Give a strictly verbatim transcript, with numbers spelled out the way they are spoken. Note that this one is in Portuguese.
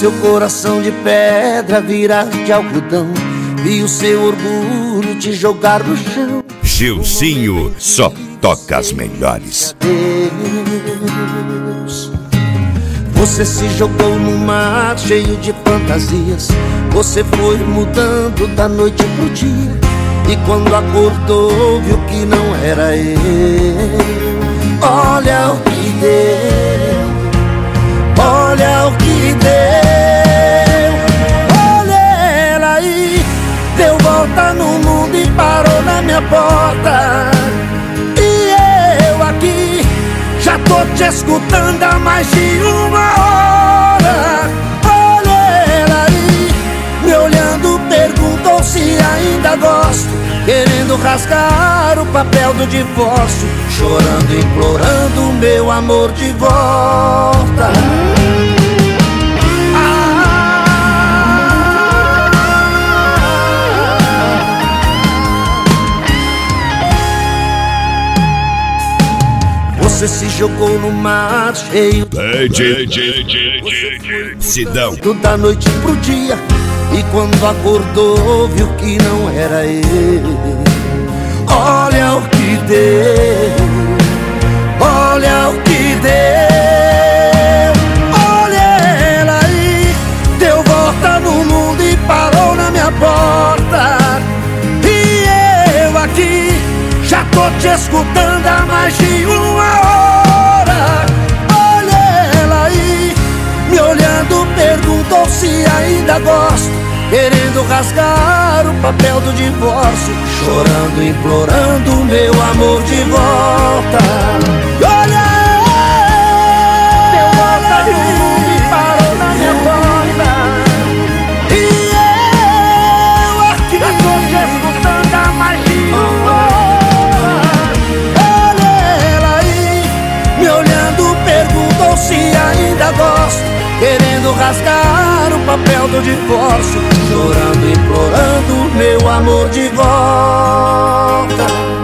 seu coração de pedra virar de algodão, vi o seu orgulho te jogar no chão. Gilzinho só toca as melhores. Deus, você se jogou no mar cheio de fantasias. Você foi mudando da noite pro dia, e quando acordou viu que não era eu. Olha o que deu, olha o que deu. Olha ela aí, deu volta no mundo e parou na minha porta. E eu aqui já tô te escutando há mais de uma hora. Olha ela aí, me olhando, perguntou se ainda gosto, querendo rasgar o papel do divórcio, chorando, implorando meu amor de volta. Você se jogou no mar cheio de Sidão. Da noite pro dia, e quando acordou viu que não era ele. Olha o que deu, olha o que deu. Olha ela aí, deu volta no mundo e parou na minha porta. E eu aqui já tô te escutando há mais de uma hora. Olha ela aí, me olhando, perguntou se ainda gosto, querendo rasgar o papel do divórcio, chorando, implorando meu amor de volta. Olha, deu volta no mundo e parou na minha porta. E eu aqui já tô te escutando há mais de uma hora. Olha ela aí, me olhando, perguntou se ainda gosto, querendo rasgar o papel do divórcio, chorando, implorando meu amor de volta.